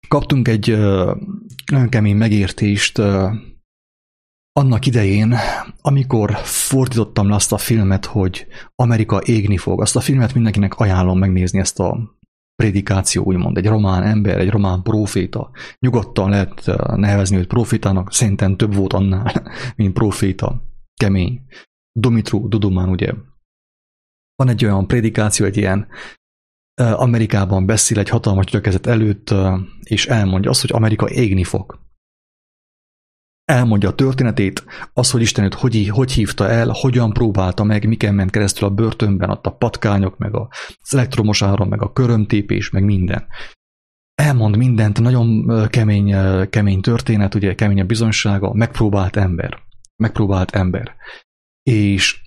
Kaptunk egy nagyon kemény megértést annak idején, amikor fordítottam le azt a filmet, hogy Amerika égni fog. Azt a filmet mindenkinek ajánlom megnézni, ezt a prédikáció, úgymond. Egy román ember, egy román próféta. Nyugodtan lehet nevezni őt prófétának, szerintem több volt annál, mint próféta. Kemény. Dumitru Dudumán, ugye. Van egy olyan prédikáció, egy ilyen Amerikában beszél egy hatalmas gyülekezet előtt, és elmondja azt, hogy Amerika égni fog. Elmondja a történetét, az, hogy Isten őt hogy hívta el, hogyan próbálta meg, miken ment keresztül a börtönben, ott a patkányok, meg az elektromos áram, meg a körömtépés, meg minden. Elmond mindent, nagyon kemény történet, ugye kemény a bizonysága, megpróbált ember. És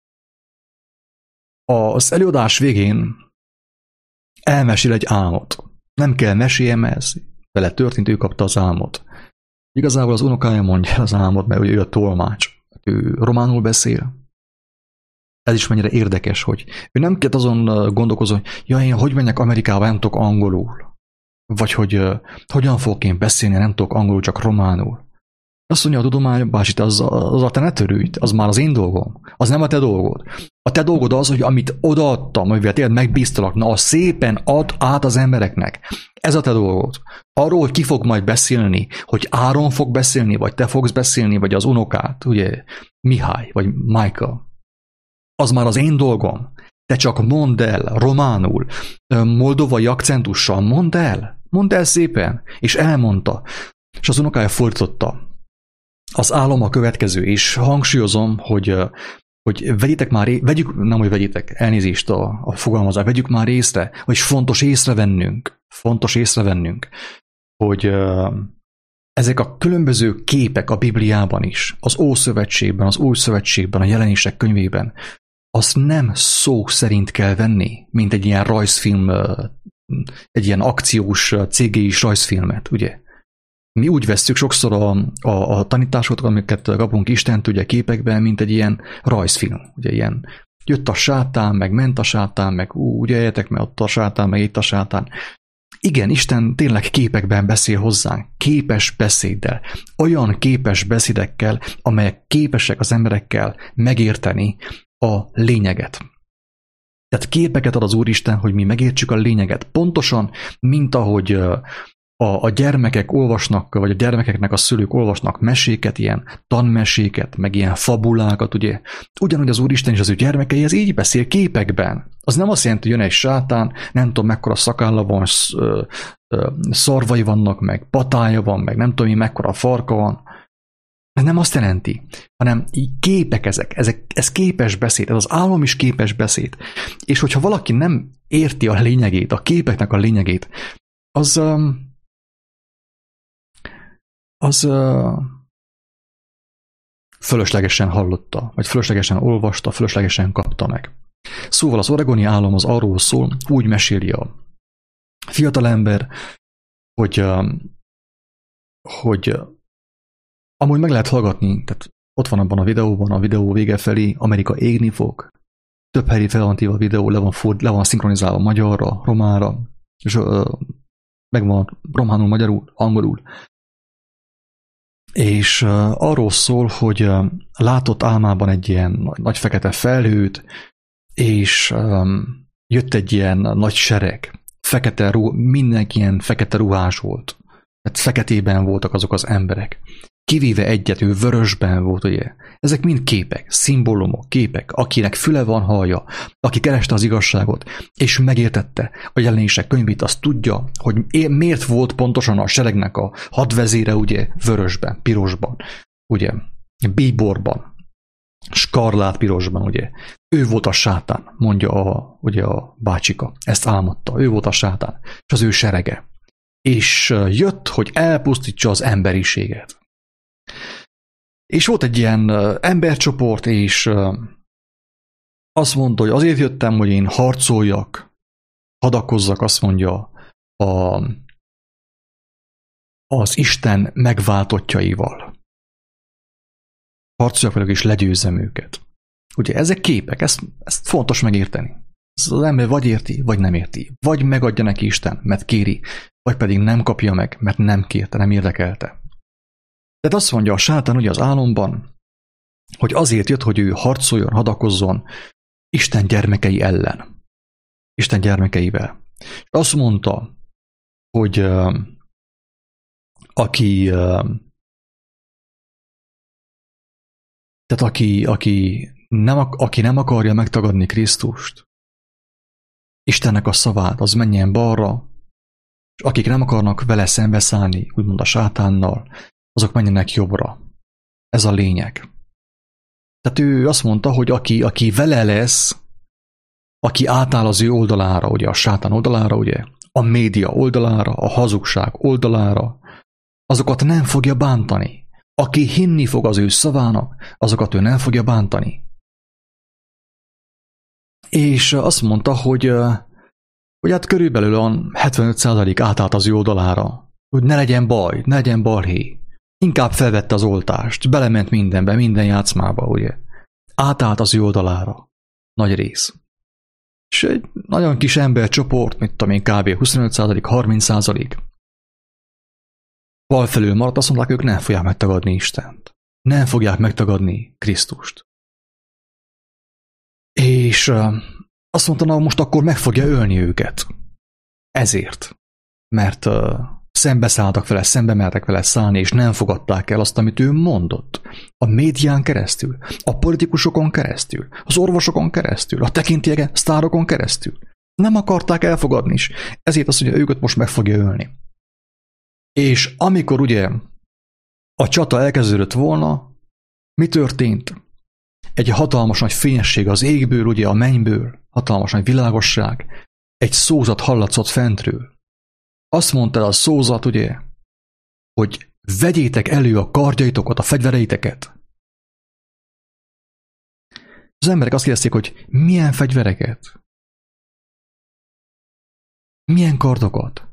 az előadás végén elmesél egy álmot. Nem kell meséljem, ez vele történt, ő kapta az álmot. Igazából az unokája mondja az álmot, mert ő a tolmács. Ő románul beszél. Ez is mennyire érdekes, hogy ő nem kell azon gondolkozni, hogy ja, én hogy menjek Amerikába, nem tudok angolul. Vagy hogy hogyan fogok én beszélni, nem tudok angolul, csak románul. Azt mondja a tudomány, bácsit, az a te ne törődj, az már az én dolgom. Az nem a te dolgod. A te dolgod az, hogy amit odaadtam, amivel tényleg megbíztalak, na azt szépen add át az embereknek. Ez a te dolgod. Arról, hogy ki fog majd beszélni, hogy Áron fog beszélni, vagy te fogsz beszélni, vagy az unokát, ugye, Mihály, vagy Michael. Az már az én dolgom. Te csak mondd el románul, moldovai akcentussal, mondd el szépen. És elmondta. És az unokája fordította. Az álom a következő, és hangsúlyozom, hogy vegyétek már, elnézést a fogalmazás, vegyük már észre, hogy fontos észrevennünk, hogy ezek a különböző képek a Bibliában is, az Ószövetségben, az Új Szövetségben, a Jelenések könyvében, azt nem szó szerint kell venni, mint egy ilyen rajzfilm, egy ilyen akciós CGI-s rajzfilmet, ugye? Mi úgy vesszük sokszor a tanításokat, amiket kapunk Istent ugye képekben, mint egy ilyen rajzfilm. Ugye ilyen jött a sátán, meg ment a sátán, meg ugye éljetek, mert ott a sátán, meg itt a sátán. Igen, Isten tényleg képekben beszél hozzánk, képes beszéddel, olyan képes beszédekkel, amelyek képesek az emberekkel megérteni a lényeget. Tehát képeket ad az Úristen, hogy mi megértsük a lényeget. Pontosan, mint ahogy a gyermekek olvasnak, vagy a gyermekeknek a szülők olvasnak meséket, ilyen tanmeséket, meg ilyen fabulákat, ugye. Ugyanúgy az Úristen is az ő gyermekeihez így beszél képekben. Az nem azt jelenti, hogy jön egy sátán, nem tudom mekkora szakálla van, szarvai vannak, meg patája van, meg nem tudom én mekkora farka van. Ez nem azt jelenti, hanem képek ez képes beszéd, ez az álom is képes beszéd. És hogyha valaki nem érti a lényegét, a képeknek a lényegét, az fölöslegesen hallotta, vagy fölöslegesen olvasta, fölöslegesen kapta meg. Szóval az oregoni álom az arról szól, úgy meséli a fiatalember, hogy amúgy meg lehet hallgatni, tehát ott van abban a videóban, a videó vége felé, Amerika égni fog. Több helyi fel van téve a videó, le van szinkronizálva magyarra, románra, és meg van románul, magyarul, angolul. És arról szól, hogy látott álmában egy ilyen nagy fekete felhőt, és jött egy ilyen nagy sereg. Mindenki ilyen fekete ruhás volt. Tehát feketében voltak azok az emberek. Kivéve egyet, ő vörösben volt, ugye. Ezek mind képek, szimbólumok, képek, akinek füle van, hallja, aki kereste az igazságot, és megértette a Jelenések könyvét, azt tudja, hogy miért volt pontosan a seregnek a hadvezére, ugye, vörösben, pirosban, ugye, bíborban, skarlát-pirosban, ugye. Ő volt a sátán, mondja ugye a bácsika. Ezt álmodta, ő volt a sátán, és az ő serege. És jött, hogy elpusztítsa az emberiséget. És volt egy ilyen embercsoport, és azt mondta, hogy azért jöttem, hogy én harcoljak, hadakozzak, azt mondja, az Isten megváltottjaival. Harcoljak velük, és legyőzzem őket. Ugye ezek képek, ezt fontos megérteni. Az ember vagy érti, vagy nem érti. Vagy megadja neki Isten, mert kéri, vagy pedig nem kapja meg, mert nem kérte, nem érdekelte. Tehát azt mondja a sátán ugye az álomban, hogy azért jött, hogy ő harcoljon, hadakozzon Isten gyermekei ellen. Isten gyermekeivel. És azt mondta, hogy aki nem akarja megtagadni Krisztust, Istennek a szavát, az menjen balra, és akik nem akarnak vele szembeszállni, úgymond a sátánnal, azok menjenek jobbra. Ez a lényeg. Tehát ő azt mondta, hogy aki vele lesz, aki átáll az ő oldalára, ugye a sátán oldalára, ugye, a média oldalára, a hazugság oldalára, azokat nem fogja bántani. Aki hinni fog az ő szavának, azokat ő nem fogja bántani. És azt mondta, hogy hát körülbelül a 75% átállt az ő oldalára, hogy ne legyen baj, ne legyen balhé. Inkább felvette az oltást, belement mindenbe, minden játszmába, ugye. Átállt az ő oldalára. Nagy rész. És egy nagyon kis embercsoport, mit tudom én, kb. 25%, 30%. Bal felül maradt, azt mondták, ők nem fogják megtagadni Istent. Nem fogják megtagadni Krisztust. És azt mondta, na most akkor meg fogja ölni őket. Ezért. Mert szembeszálltak vele, szembe mertek vele szállni, és nem fogadták el azt, amit ő mondott. A médián keresztül, a politikusokon keresztül, az orvosokon keresztül, a tekintélyes sztárokon keresztül. Nem akarták elfogadni is. Ezért azt mondja, őket most meg fogja ölni. És amikor ugye a csata elkezdődött volna, mi történt? Egy hatalmas nagy fényesség az égből, ugye a mennyből, hatalmas nagy világosság, egy szózat hallatszott fentről. Azt mondta a szózat, ugye, hogy vegyétek elő a kardjaitokat, a fegyvereiteket. Az emberek azt kérdezték, hogy milyen fegyvereket? Milyen kardokat?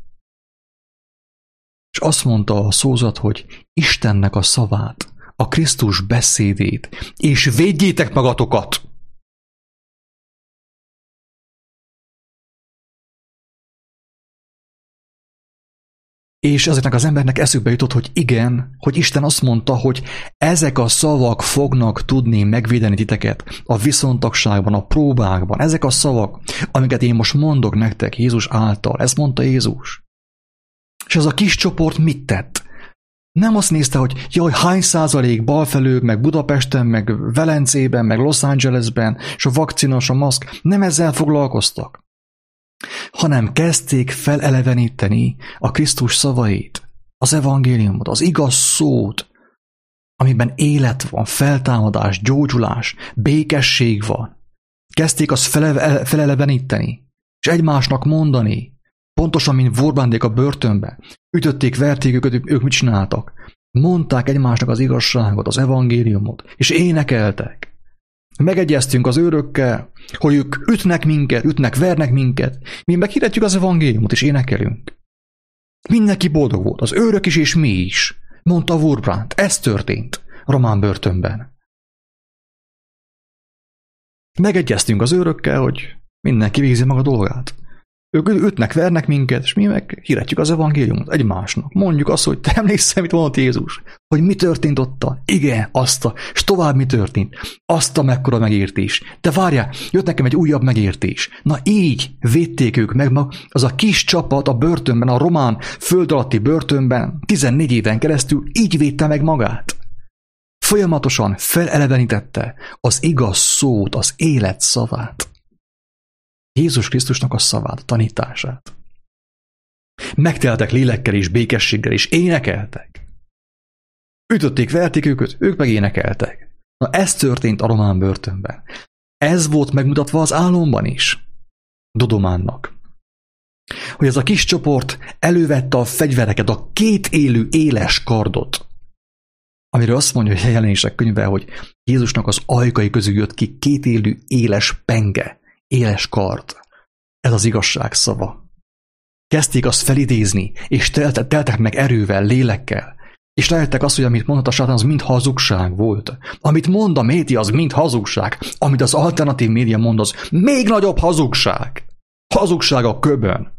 És azt mondta a szózat, hogy Istennek a szavát, a Krisztus beszédét, és védjétek magatokat! És ezeknek az embernek eszükbe jutott, hogy igen, hogy Isten azt mondta, hogy ezek a szavak fognak tudni megvédeni titeket a viszontagságban, a próbákban. Ezek a szavak, amiket én most mondok nektek Jézus által. Ezt mondta Jézus. És ez a kis csoport mit tett? Nem azt nézte, hogy jaj, hány százalék balfelől, meg Budapesten, meg Velencében, meg Los Angelesben, és a vakcinos, a maszk. Nem ezzel foglalkoztak, hanem kezdték feleleveníteni a Krisztus szavait, az evangéliumot, az igaz szót, amiben élet van, feltámadás, gyógyulás, békesség van. Kezdték azt feleleveníteni, és egymásnak mondani, pontosan, mint Vorbándék a börtönbe. Ütötték, verték ők mit csináltak? Mondták egymásnak az igazságot, az evangéliumot, és énekeltek. Megegyeztünk az őrökkel, hogy ők ütnek minket, vernek minket. Mi meghirdetjük az evangéliumot, és énekelünk. Mindenki boldog volt, az őrök is, és mi is. Mondta Wurmbrand. Ez történt román börtönben. Megegyeztünk az őrökkel, hogy mindenki végzi maga dolgát. Ők ütnek, vernek minket, és mi meg hirdetjük az evangéliumot egymásnak. Mondjuk azt, hogy te emlékszel, mit mondott Jézus? Hogy mi történt ottan? Igen, és tovább mi történt? Azt a mekkora megértés. De várjál, jött nekem egy újabb megértés. Na így védték ők meg, az a kis csapat a börtönben, a román föld alatti börtönben 14 éven keresztül így védte meg magát. Folyamatosan felelevenítette az igaz szót, az élet szavát. Jézus Krisztusnak a szavát, a tanítását. Megteltek lélekkel és békességgel, és énekeltek. Ütötték, verték ők meg énekeltek. Na ez történt a román börtönben. Ez volt megmutatva az álomban is. Dodománnak. Hogy ez a kis csoport elővette a fegyvereket, a két élő éles kardot, amiről azt mondja a Jelenések könyve, hogy Jézusnak az ajkai közül jött ki két élő éles penge, éles kard. Ez az igazság szava. Kezdték azt felidézni, és teltek meg erővel, lélekkel, És rájöttek azt, hogy amit mondott a sátán, az mind hazugság volt. Amit mond a média, az mind hazugság. Amit az alternatív média mond, az még nagyobb hazugság. Hazugság a köbön.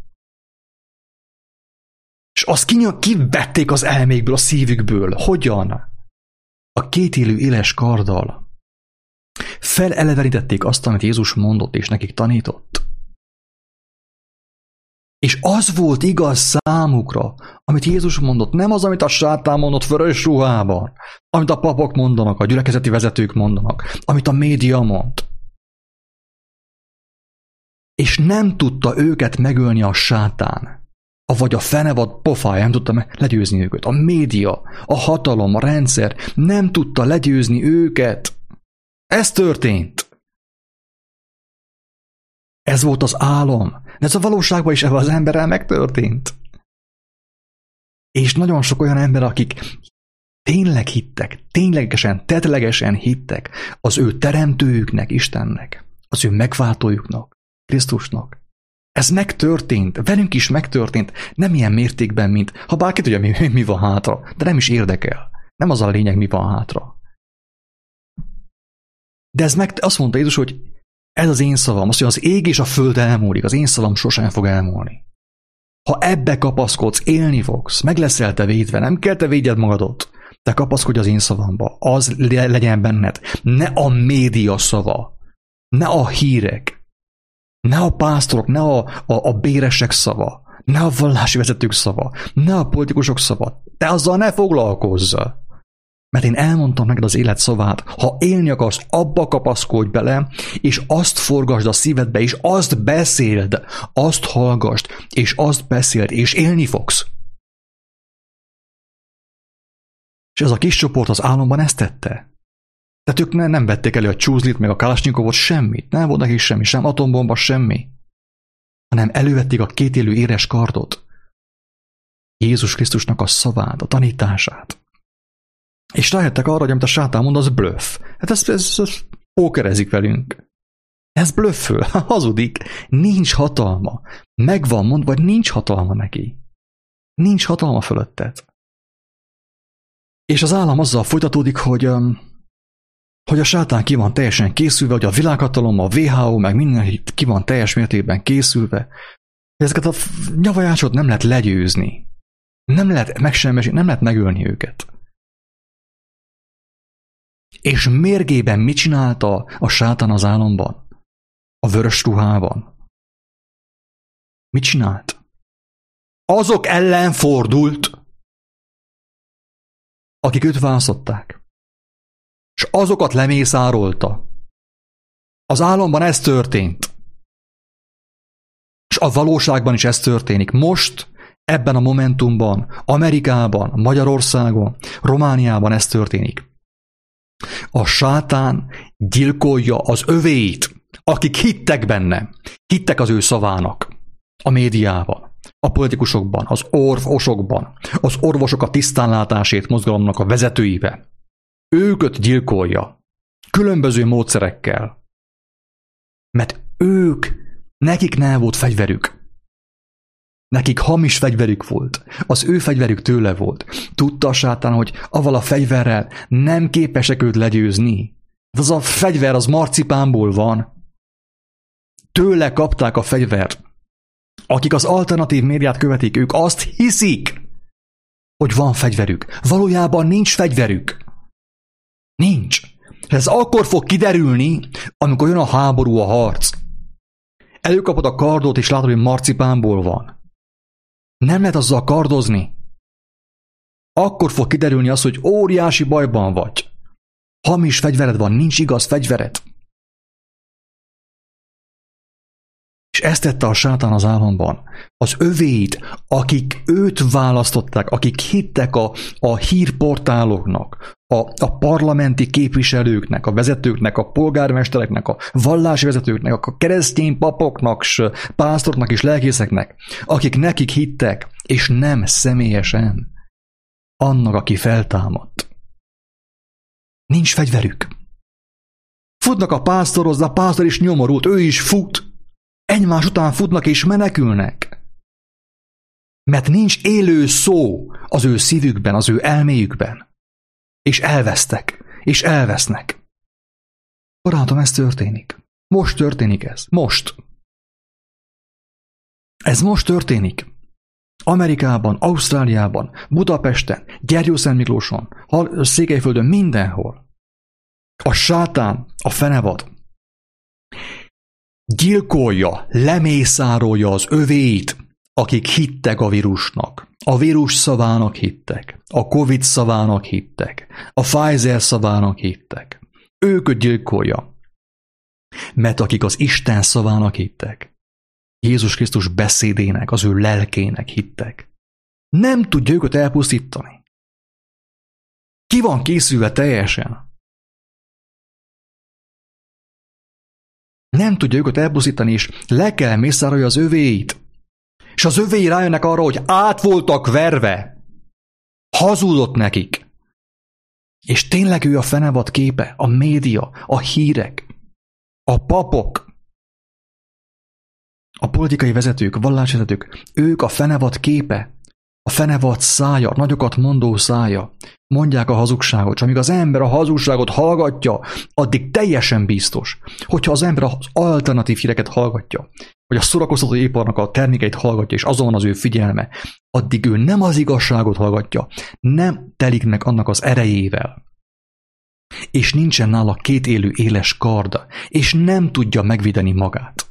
És azt kivették az elmékből, a szívükből. Hogyan? A kétélű éles karddal. Felelevenítették azt, amit Jézus mondott és nekik tanított. És az volt igaz számukra, amit Jézus mondott, nem az, amit a sátán mondott vörös ruhában, amit a papok mondanak, a gyülekezeti vezetők mondanak, amit a média mond. És nem tudta őket megölni a sátán, vagy a fenevad pofája, nem tudta legyőzni őket. A média, a hatalom, a rendszer nem tudta legyőzni őket. Ez történt. Ez volt az álom. De ez a valóságban is ebben az emberrel megtörtént. És nagyon sok olyan ember, akik tényleg hittek, ténylegesen, tettlegesen hittek az ő teremtőjüknek, Istennek, az ő megváltójuknak, Krisztusnak. Ez megtörtént, velünk is megtörtént, nem ilyen mértékben, mint ha bárki tudja, mi van hátra, de nem is érdekel. Nem az a lényeg, mi van hátra. De azt mondta Jézus, hogy ez az én szavam, azt, hogy az ég és a föld elmúlik, az én szavam sosem fog elmúlni. Ha ebbe kapaszkodsz, élni fogsz, meg leszel te védve, nem kell te védjed magadot, te kapaszkodj az én szavamba, az legyen benned. Ne a média szava, ne a hírek, ne a pásztorok, ne a béresek szava, ne a vallási vezetők szava, ne a politikusok szava, te azzal ne foglalkozz. Mert én elmondtam neked az élet szavát, ha élni akarsz, abba kapaszkodj bele, és azt forgasd a szívedbe, és azt beszéld, azt hallgasd, és azt beszéld, és élni fogsz. És ez a kis csoport az álomban ezt tette. Tehát ők nem vették elő a csúzlit, meg a kalasnyikovot, semmit. Nem volt neki semmi, sem atombomba, semmi. Hanem elővették a kétélű éres kardot. Jézus Krisztusnak a szavát, a tanítását. És rájöttek arra, hogy amit a sátán mond, az blöff. Hát ez pókerezik velünk. Ez blöfföl, hazudik. Nincs hatalma. Megvan mondva, vagy nincs hatalma neki. Nincs hatalma fölötted. És az állam azzal folytatódik, hogy a sátán ki van teljesen készülve, hogy a világhatalom, a WHO, meg minden ki van teljes mértékben készülve. Ezeket a nyavajácsot nem lehet legyőzni. Nem lehet megsemmisíteni, nem lehet megölni őket. És mérgében mit csinálta a sátán az álomban? A vörös ruhában? Mit csinált? Azok ellen fordult, akik őt választották. És azokat lemészárolta. Az álomban ez történt. És a valóságban is ez történik. Most, ebben a momentumban, Amerikában, Magyarországon, Romániában ez történik. A sátán gyilkolja az övéit, akik hittek benne, hittek az ő szavának, a médiában, a politikusokban, az orvosokban, az orvosok a tisztánlátásért mozgalomnak a vezetőibe. Őket gyilkolja, különböző módszerekkel, mert nekik nem volt fegyverük. Nekik hamis fegyverük volt. Az ő fegyverük tőle volt. Tudta a sátán, hogy avval a fegyverrel nem képesek őt legyőzni. Az a fegyver az marcipánból van. Tőle kapták a fegyvert. Akik az alternatív médiát követik, ők azt hiszik, hogy van fegyverük. Valójában nincs fegyverük. Nincs. Ez akkor fog kiderülni, amikor jön a háború, a harc. Előkapod a kardot, és látod, hogy marcipánból van. Nem lehet azzal kardozni. Akkor fog kiderülni az, hogy óriási bajban vagy. Hamis fegyvered van, nincs igaz fegyvered. És ezt tette a sátán az álomban. Az övéit, akik őt választották, akik hittek a hírportáloknak, a parlamenti képviselőknek, a vezetőknek, a polgármestereknek, a vallási vezetőknek, a keresztény papoknak, pásztoroknak és lelkészeknek, akik nekik hittek, és nem személyesen annak, aki feltámadt. Nincs fegyverük. Futnak a pásztorhoz, a pásztor is nyomorult, ő is fut. Egymás után futnak és menekülnek. Mert nincs élő szó az ő szívükben, az ő elméjükben. És elvesztek, és elvesznek. Barátom, ez történik. Most történik ez. Most. Ez most történik. Amerikában, Ausztráliában, Budapesten, Gyergyószentmiklóson, Székelyföldön, mindenhol. A sátán, a fenevad gyilkolja, lemészárolja az övéit, akik hittek a vírusnak. A vírus szavának hittek, a Covid szavának hittek, a Pfizer szavának hittek. Őket gyilkolja. Mert akik az Isten szavának hittek, Jézus Krisztus beszédének, az ő lelkének hittek, nem tudja őket elpusztítani. Ki van készülve teljesen? Nem tudja őket elpusztítani, és le kell mészárolja az övéit. És az övéi rájönnek arra, hogy át voltak verve. Hazudott nekik. És tényleg ő a fenevad képe, a média, a hírek, a papok, a politikai vezetők, a vallásvezetők, ők a fenevad képe, a fenevad szája, nagyokat mondó szája, mondják a hazugságot, és amíg az ember a hazugságot hallgatja, addig teljesen biztos, hogyha az ember az alternatív híreket hallgatja, vagy a szórakoztató iparnak a termékeit hallgatja, és azon van az ő figyelme, addig ő nem az igazságot hallgatja, nem telik meg annak az erejével, és nincsen nála két élő éles kard, és nem tudja megvédeni magát.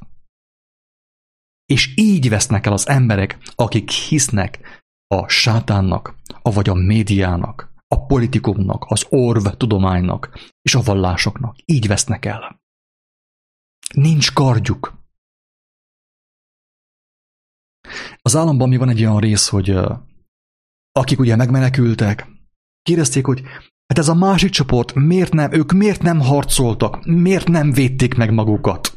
És így vesznek el az emberek, akik hisznek a sátánnak, avagy a médiának, a politikumnak, az orv tudománynak és a vallásoknak. Így vesznek el. Nincs kardjuk. Az államban még van egy olyan rész, hogy akik ugye megmenekültek, kérdezték, hogy hát ez a másik csoport, ők miért nem harcoltak, miért nem védték meg magukat?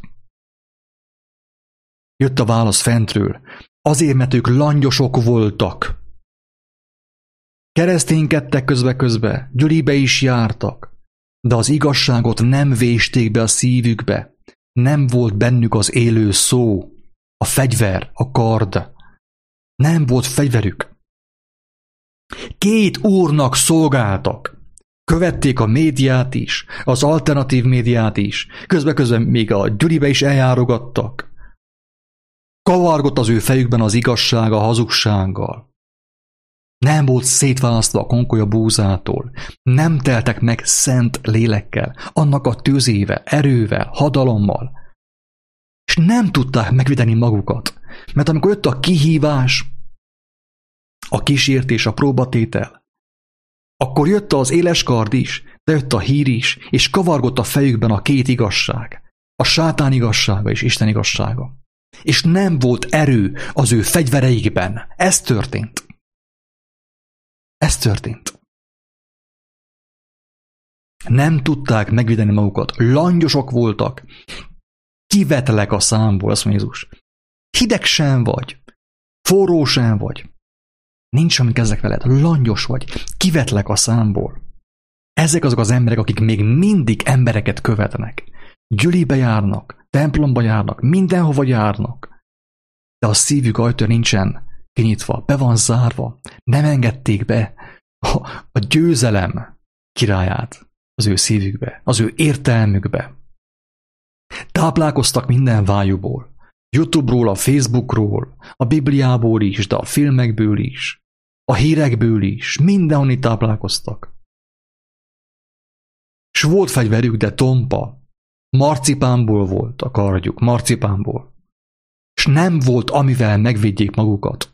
Jött a válasz fentről. Azért, mert ők langyosok voltak. Kereszténykedtek közbe, gyülibe is jártak, de az igazságot nem vésték be a szívükbe. Nem volt bennük az élő szó, a fegyver, a kard. Nem volt fegyverük. Két úrnak szolgáltak. Követték a médiát is, az alternatív médiát is, közben még a gyülibe is eljárogattak. Kavargott az ő fejükben az igazság a hazugsággal. Nem volt szétválasztva a konkoly a búzától. Nem teltek meg szent lélekkel, annak a tüzével, erővel, hadalommal. És nem tudták megvédeni magukat. Mert amikor jött a kihívás, a kísértés, a próbatétel, akkor jött az éles kard is, de jött a hír is, és kavargott a fejükben a két igazság. A sátán igazsága és Isten igazsága. És nem volt erő az ő fegyvereikben. Ez történt. Ez történt. Nem tudták megvédeni magukat. Langyosok voltak. Kivetlek a számból, azt mondja Jézus. Hideg sem vagy. Forró sem vagy. Nincs, amit kezdek veled. Langyos vagy. Kivetlek a számból. Ezek azok az emberek, akik még mindig embereket követnek. Gyülibe járnak, templomba járnak, mindenhova járnak. De a szívük ajtaja nincsen kinyitva, be van zárva. Nem engedték be a győzelem királyát az ő szívükbe, az ő értelmükbe. Táplálkoztak minden vájúból. YouTube-ról, a Facebookról, a Bibliából is, de a filmekből is, a hírekből is, mindenhonnan táplálkoztak. S volt fegyverük, de tompa. Marcipánból volt a kardjuk, marcipánból. És nem volt, amivel megvédjék magukat.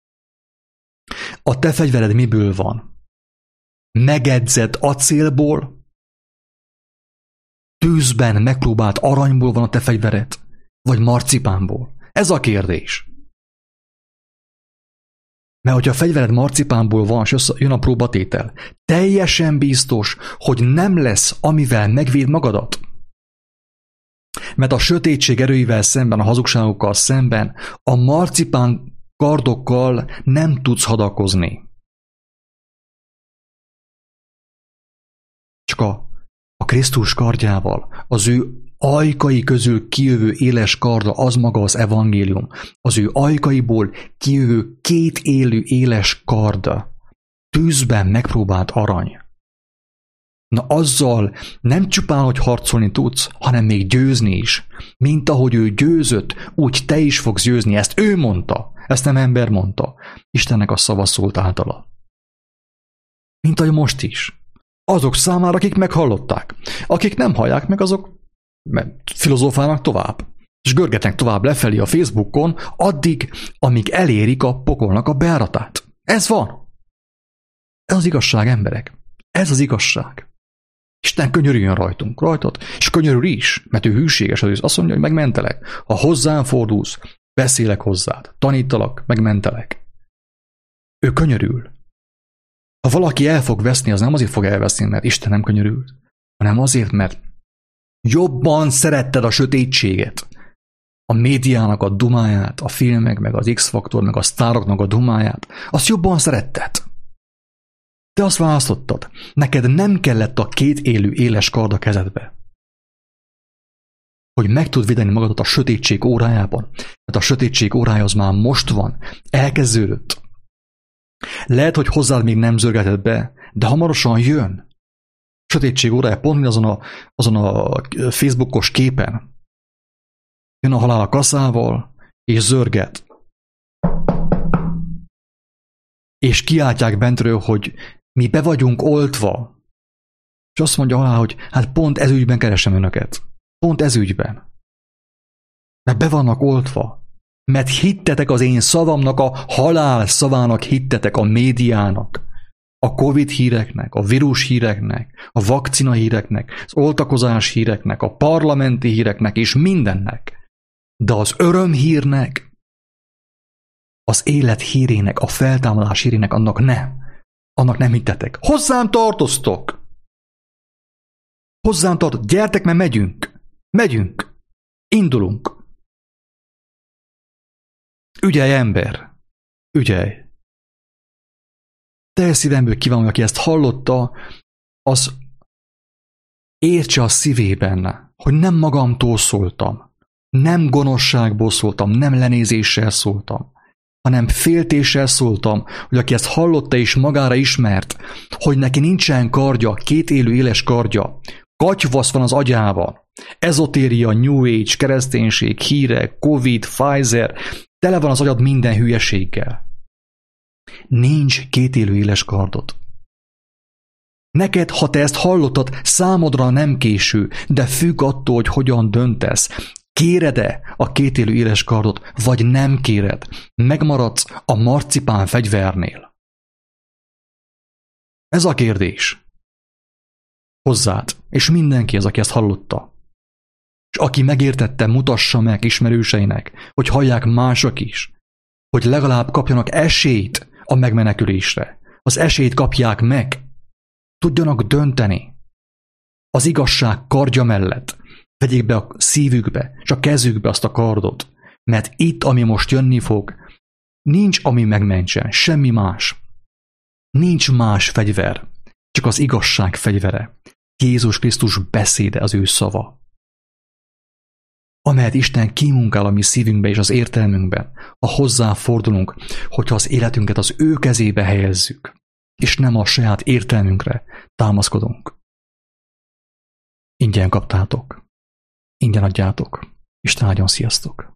A te fegyvered miből van? Megedzett acélból? Tűzben megpróbált aranyból van a te fegyvered? Vagy marcipánból? Ez a kérdés. Mert hogyha a fegyvered marcipánból van, és jön a próbatétel, teljesen biztos, hogy nem lesz, amivel megvéd magadat. Mert a sötétség erőivel szemben, a hazugságokkal szemben, a marcipán kardokkal nem tudsz hadakozni. Csak a Krisztus kardjával, az ő ajkai közül kijövő éles karda az maga az evangélium. Az ő ajkaiból kijövő két élő éles karda. Tűzben megpróbált arany. Na azzal nem csupán, hogy harcolni tudsz, hanem még győzni is. Mint ahogy ő győzött, úgy te is fogsz győzni. Ezt ő mondta, ezt nem ember mondta. Istennek a szava szólt általa. Mint ahogy most is. Azok számára, akik meghallották. Akik nem hallják meg, azok filozófálnak tovább. És görgetnek tovább lefelé a Facebookon, addig, amíg elérik a pokolnak a bejáratát. Ez van. Ez az igazság, emberek. Ez az igazság. Isten könyörüljön rajtad, és könyörül is, mert ő hűséges, az azt mondja, hogy megmentelek. Ha hozzám fordulsz, beszélek hozzád, tanítalak, megmentelek. Ő könyörül. Ha valaki el fog veszni, az nem azért fog elveszni, mert Isten nem könyörül, hanem azért, mert jobban szeretted a sötétséget, a médiának a dumáját, a filmek, meg az X-faktor, meg a sztároknak a dumáját, azt jobban szeretted. Te azt választottad. Neked nem kellett a két élő éles kard a kezedbe. Hogy meg tud védeni magadat a sötétség órájában. Mert a sötétség órája az már most van. Elkezdődött. Lehet, hogy hozzád még nem zörgetett be, de hamarosan jön. A sötétség órája pont azon a Facebookos képen. Jön a halál a kaszával, és zörget. És kiáltják bentről, hogy mi be vagyunk oltva. És azt mondja halál, hogy hát pont ez ügyben keresem önöket. Pont ez ügyben. Mert be vannak oltva. Mert hittetek az én szavamnak, a halál szavának hittetek, a médiának, a Covid híreknek, a vírus híreknek, a vakcina híreknek, az oltakozás híreknek, a parlamenti híreknek és mindennek. De az örömhírnek, az élet hírének, a feltámadás hírének, annak nem hittetek. Hozzám tartoztok! Hozzám tartoztok! Gyertek, mert megyünk! Indulunk! Ügyelj, ember! Ügyelj! Teljes szívemből kívánom, aki ezt hallotta, az értse a szívében, hogy nem magamtól szóltam, nem gonoszságból szóltam, nem lenézéssel szóltam, hanem féltéssel szóltam, hogy aki ezt hallotta és magára ismert, hogy neki nincsen kardja, két élő éles kardja, katyvasz van az agyában, ezotéria, New Age, kereszténység, hírek, Covid, Pfizer, tele van az agyad minden hülyeséggel. Nincs két élő éles kardot. Neked, ha te ezt hallottad, számodra nem késő, de függ attól, hogy hogyan döntesz. Kéred-e a két élő éles kardot, vagy nem kéred? Megmaradsz a marcipán fegyvernél. Ez a kérdés. Hozzád, és mindenki az, aki ezt hallotta. És aki megértette, mutassa meg ismerőseinek, hogy hallják mások is, hogy legalább kapjanak esélyt a megmenekülésre. Az esélyt kapják meg. Tudjanak dönteni. Az igazság kardja mellett. Vegyék be a szívükbe, és a kezükbe azt a kardot. Mert itt, ami most jönni fog, nincs, ami megmentsen, semmi más. Nincs más fegyver, csak az igazság fegyvere. Jézus Krisztus beszéde, az ő szava. Amelyet Isten kimunkál a mi szívünkbe és az értelmünkben, ha hozzáfordulunk, hogyha az életünket az ő kezébe helyezzük, és nem a saját értelmünkre támaszkodunk. Ingyen kaptátok, ingyen adjátok. Isten áldjon, sziasztok!